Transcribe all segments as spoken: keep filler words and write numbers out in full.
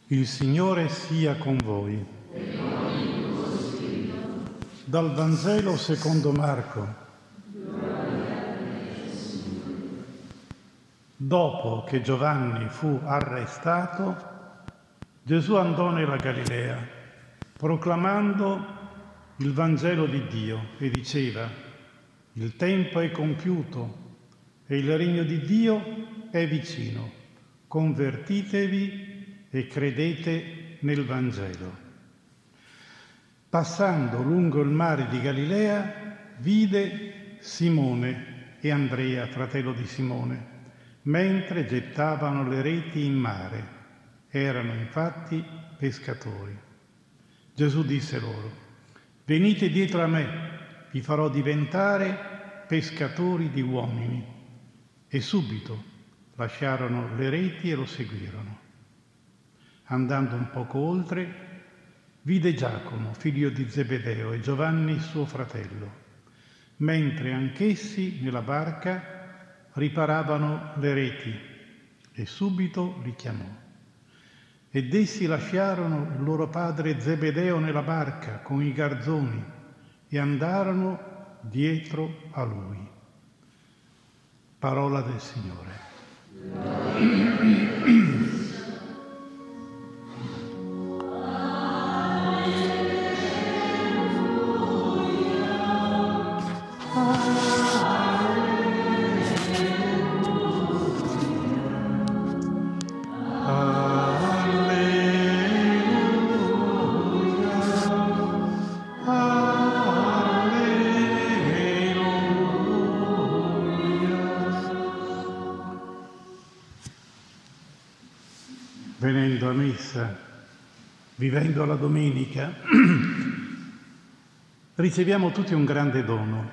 Il Signore sia con voi. Dal Vangelo secondo Marco. Dopo che Giovanni fu arrestato, Gesù andò nella Galilea, proclamando il Vangelo di Dio e diceva: il tempo è compiuto e il regno di Dio è vicino. Convertitevi e credete nel Vangelo. Passando lungo il mare di Galilea, vide Simone e Andrea, fratello di Simone, mentre gettavano le reti in mare. Erano infatti pescatori. Gesù disse loro: venite dietro a me, vi farò diventare pescatori di uomini. E subito lasciarono le reti e lo seguirono. Andando un poco oltre, vide Giacomo, figlio di Zebedeo, e Giovanni, suo fratello, mentre anch'essi nella barca riparavano le reti, e subito li chiamò. Ed essi lasciarono il loro padre Zebedeo nella barca con i garzoni e andarono dietro a lui. Parola del Signore. Venendo a messa, vivendo la domenica, riceviamo tutti un grande dono,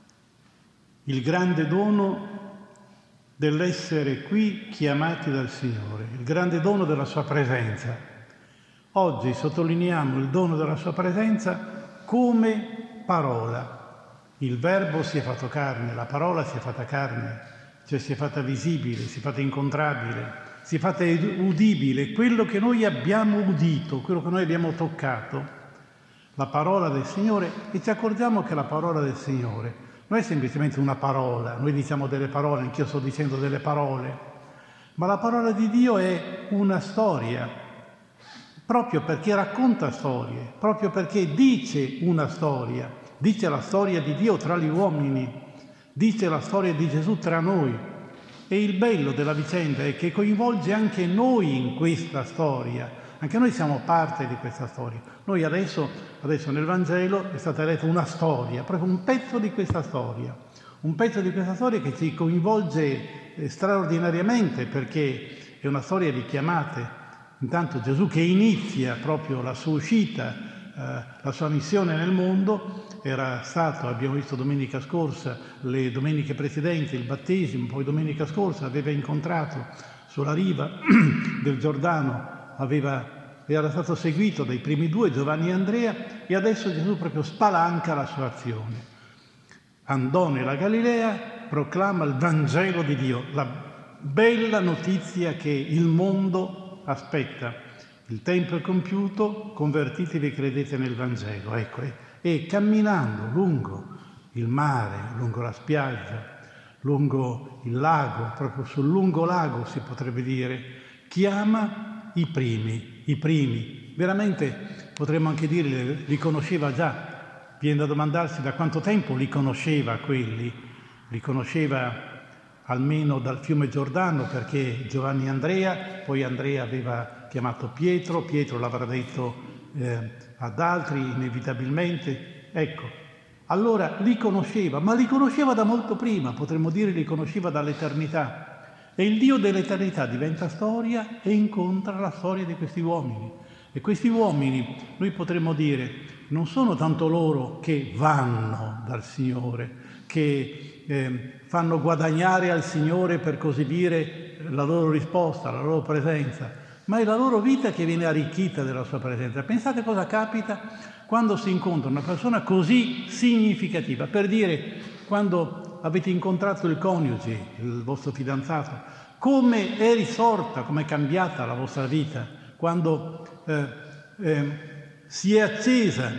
il grande dono dell'essere qui chiamati dal Signore, il grande dono della Sua presenza. Oggi sottolineiamo il dono della Sua presenza come parola. Il Verbo si è fatto carne, la parola si è fatta carne, cioè si è fatta visibile, si è fatta incontrabile, si è fatta udibile, quello che noi abbiamo udito, quello che noi abbiamo toccato, la parola del Signore. E ci accorgiamo che la parola del Signore non è semplicemente una parola, noi diciamo delle parole, anch'io sto dicendo delle parole, ma la parola di Dio è una storia, proprio perché racconta storie, proprio perché dice una storia, dice la storia di Dio tra gli uomini, dice la storia di Gesù tra noi. E il bello della vicenda è che coinvolge anche noi in questa storia, anche noi siamo parte di questa storia. Noi adesso, adesso nel Vangelo è stata letta una storia, proprio un pezzo di questa storia, un pezzo di questa storia che ci coinvolge eh, straordinariamente, perché è una storia di chiamate. Intanto Gesù che inizia proprio la sua uscita, eh, la sua missione nel mondo. Era stato, abbiamo visto domenica scorsa, le domeniche precedenti, il battesimo, poi domenica scorsa aveva incontrato sulla riva del Giordano, aveva, era stato seguito dai primi due, Giovanni e Andrea, e adesso Gesù proprio spalanca la sua azione. Andò nella Galilea, proclama il Vangelo di Dio, la bella notizia che il mondo aspetta. Il tempo è compiuto, convertitevi e credete nel Vangelo. Ecco, eh. E camminando lungo il mare, lungo la spiaggia, lungo il lago, proprio sul lungo lago si potrebbe dire, chiama i primi, i primi. Veramente potremmo anche dire, li conosceva già. Viene da domandarsi da quanto tempo li conosceva quelli. Li conosceva almeno dal fiume Giordano, perché Giovanni e Andrea, poi Andrea aveva chiamato Pietro, Pietro l'avrà detto eh, ad altri inevitabilmente. Ecco, allora li conosceva, ma li conosceva da molto prima, potremmo dire li conosceva dall'eternità. E il Dio dell'eternità diventa storia e incontra la storia di questi uomini. E questi uomini, noi potremmo dire, non sono tanto loro che vanno dal Signore, che eh, fanno guadagnare al Signore, per così dire, la loro risposta, la loro presenza, ma è la loro vita che viene arricchita della sua presenza. Pensate cosa capita quando si incontra una persona così significativa. Per dire, quando avete incontrato il coniuge, il vostro fidanzato, come è risorta, come è cambiata la vostra vita, quando eh, eh, si è accesa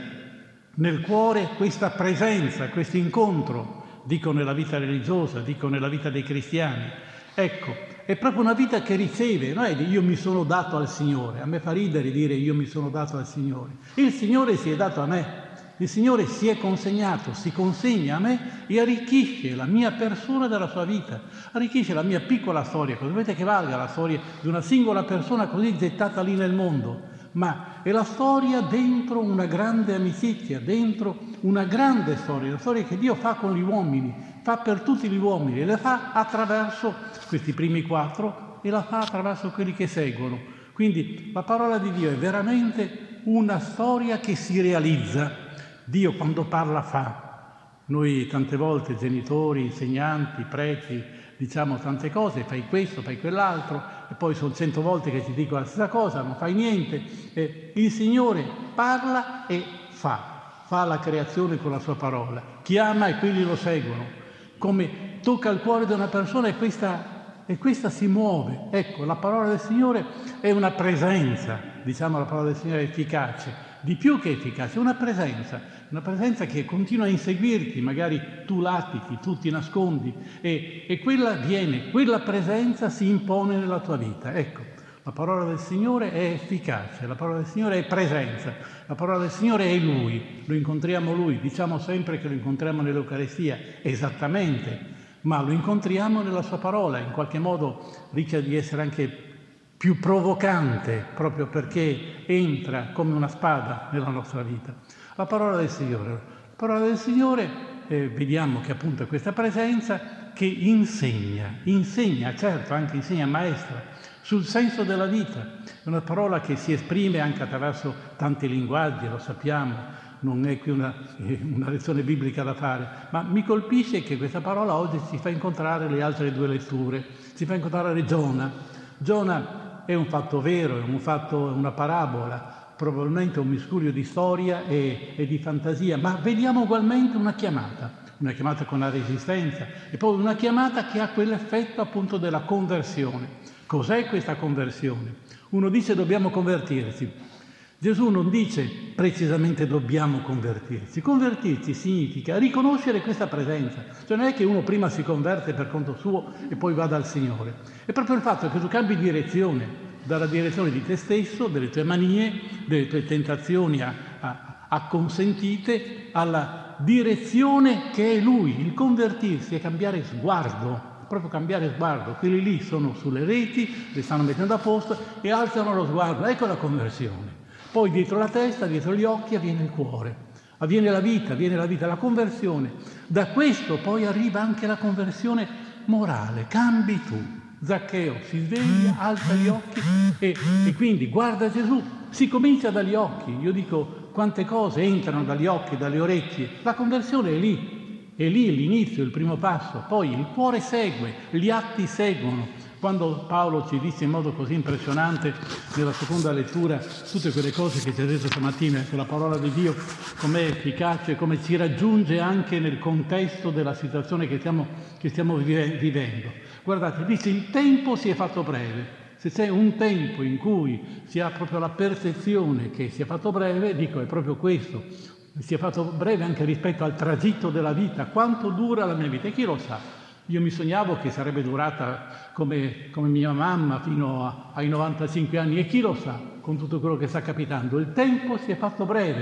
nel cuore questa presenza, questo incontro, dico nella vita religiosa, dico nella vita dei cristiani. Ecco, è proprio una vita che riceve, non è di io mi sono dato al Signore. A me fa ridere dire io mi sono dato al Signore. Il Signore si è dato a me. Il Signore si è consegnato, si consegna a me e arricchisce la mia persona della sua vita, arricchisce la mia piccola storia. Cosa volete che valga la storia di una singola persona così gettata lì nel mondo? Ma è la storia dentro una grande amicizia, dentro una grande storia, la storia che Dio fa con gli uomini, fa per tutti gli uomini e la fa attraverso questi primi quattro e la fa attraverso quelli che seguono. Quindi la parola di Dio è veramente una storia che si realizza. Dio quando parla fa. Noi tante volte, genitori, insegnanti, preti, diciamo tante cose, fai questo, fai quell'altro, e poi sono cento volte che ti dico la stessa cosa, non fai niente. E il Signore parla e fa, fa la creazione con la sua parola, chiama e quelli lo seguono. Come tocca il cuore di una persona e questa, e questa si muove. Ecco, la parola del Signore è una presenza, diciamo la parola del Signore è efficace. Di più che efficace, una presenza, una presenza che continua a inseguirti, magari tu latiti, tu ti nascondi e, e quella viene, quella presenza si impone nella tua vita. Ecco, la parola del Signore è efficace, la parola del Signore è presenza, la parola del Signore è Lui, lo incontriamo Lui, diciamo sempre che lo incontriamo nell'Eucaristia, esattamente, ma lo incontriamo nella sua parola, in qualche modo rischia di essere anche più provocante, proprio perché entra come una spada nella nostra vita. La parola del Signore. La parola del Signore, eh, vediamo che appunto è questa presenza che insegna, insegna, certo, anche insegna maestra, sul senso della vita. È una parola che si esprime anche attraverso tanti linguaggi, lo sappiamo, non è qui una, eh, una lezione biblica da fare, ma mi colpisce che questa parola oggi ci fa incontrare le altre due letture, ci fa incontrare Giona. Giona è un fatto vero, è un fatto, una parabola, probabilmente un miscuglio di storia e, e di fantasia, ma vediamo ugualmente una chiamata, una chiamata con la resistenza e poi una chiamata che ha quell'effetto appunto della conversione. Cos'è questa conversione? Uno dice dobbiamo convertirci. Gesù non dice precisamente dobbiamo convertirci. Convertirci significa riconoscere questa presenza. Cioè non è che uno prima si converte per conto suo e poi va dal Signore. È proprio il fatto che tu cambi direzione, dalla direzione di te stesso, delle tue manie, delle tue tentazioni acconsentite, alla direzione che è Lui. Il convertirsi è cambiare sguardo, proprio cambiare sguardo. Quelli lì sono sulle reti, le stanno mettendo a posto e alzano lo sguardo. Ecco la conversione. Poi dietro la testa, dietro gli occhi avviene il cuore, avviene la vita, avviene la vita, la conversione. Da questo poi arriva anche la conversione morale, cambi tu. Zaccheo si sveglia, alza gli occhi e, e quindi guarda Gesù, si comincia dagli occhi. Io dico quante cose entrano dagli occhi, dalle orecchie, la conversione è lì, è lì l'inizio, il primo passo, poi il cuore segue, gli atti seguono. Quando Paolo ci dice in modo così impressionante nella seconda lettura tutte quelle cose che ci ha detto stamattina, che la parola di Dio com'è efficace, come ci raggiunge anche nel contesto della situazione che stiamo, che stiamo vive, vivendo. Guardate, dice il tempo si è fatto breve. Se c'è un tempo in cui si ha proprio la percezione che si è fatto breve, dico è proprio questo, si è fatto breve anche rispetto al tragitto della vita, quanto dura la mia vita, e chi lo sa? Io mi sognavo che sarebbe durata come, come mia mamma fino a, ai novantacinque anni e chi lo sa con tutto quello che sta capitando. Il tempo si è fatto breve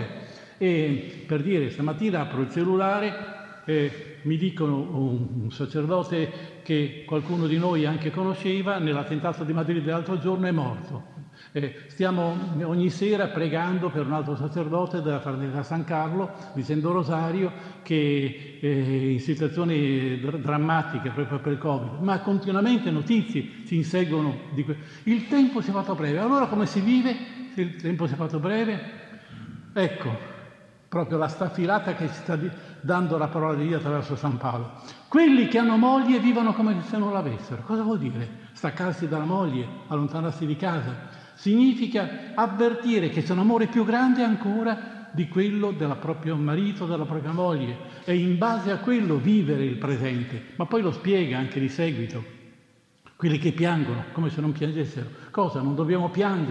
e per dire stamattina apro il cellulare e mi dicono un, un sacerdote che qualcuno di noi anche conosceva nell'attentato di Madrid dell'altro giorno è morto. Eh, stiamo ogni sera pregando per un altro sacerdote della Fraternità San Carlo, dicendo rosario, che eh, in situazioni dr- drammatiche proprio per il Covid, ma continuamente notizie ci inseguono di que- il tempo si è fatto breve. Allora come si vive se il tempo si è fatto breve? Ecco, proprio la staffilata che ci sta di- dando la parola di Dio attraverso San Paolo. Quelli che hanno moglie vivono come se non l'avessero. Cosa vuol dire? Staccarsi dalla moglie, allontanarsi di casa. Significa avvertire che c'è un amore più grande ancora di quello del proprio marito, della propria moglie, e in base a quello vivere il presente. Ma poi lo spiega anche di seguito. Quelli che piangono, come se non piangessero. Cosa? Non dobbiamo piangere?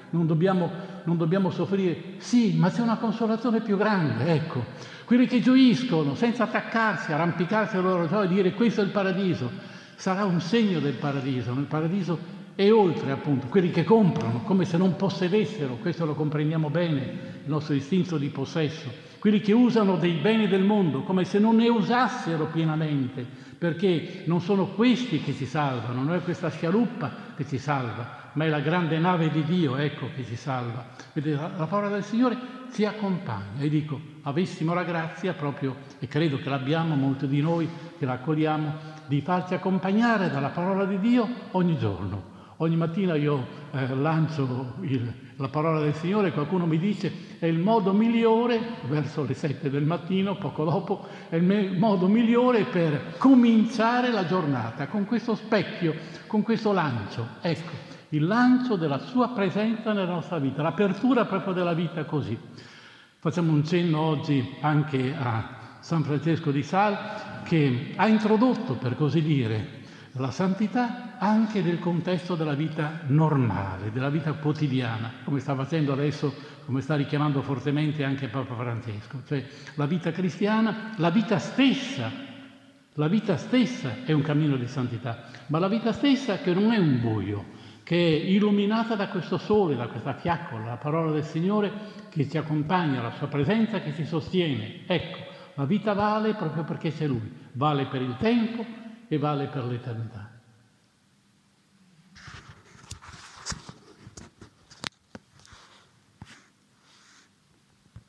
non dobbiamo, non dobbiamo soffrire. Sì, ma c'è una consolazione più grande, ecco. Quelli che gioiscono senza attaccarsi, arrampicarsi alla loro gioia e dire questo è il paradiso, sarà un segno del paradiso. Nel paradiso e oltre, appunto, quelli che comprano come se non possedessero, questo lo comprendiamo bene, il nostro istinto di possesso, quelli che usano dei beni del mondo come se non ne usassero pienamente, perché non sono questi che ci salvano, non è questa scialuppa che ci salva, ma è la grande nave di Dio, ecco, che ci salva. Vedete, la parola del Signore ci accompagna e dico, avessimo la grazia proprio, e credo che l'abbiamo molti di noi che la accogliamo, di farci accompagnare dalla parola di Dio ogni giorno. Ogni mattina io eh, lancio il, la parola del Signore, qualcuno mi dice è il modo migliore, verso le sette del mattino, poco dopo, è il me- modo migliore per cominciare la giornata, con questo specchio, con questo lancio. Ecco, il lancio della sua presenza nella nostra vita, l'apertura proprio della vita così. Facciamo un cenno oggi anche a San Francesco di Sales, che ha introdotto, per così dire, la santità anche nel contesto della vita normale, della vita quotidiana, come sta facendo adesso, come sta richiamando fortemente anche Papa Francesco. Cioè la vita cristiana, la vita stessa, la vita stessa è un cammino di santità, ma la vita stessa che non è un buio, che è illuminata da questo sole, da questa fiaccola, la parola del Signore che ci accompagna, la sua presenza che ci sostiene. Ecco, la vita vale proprio perché c'è Lui, vale per il tempo e vale per l'eternità.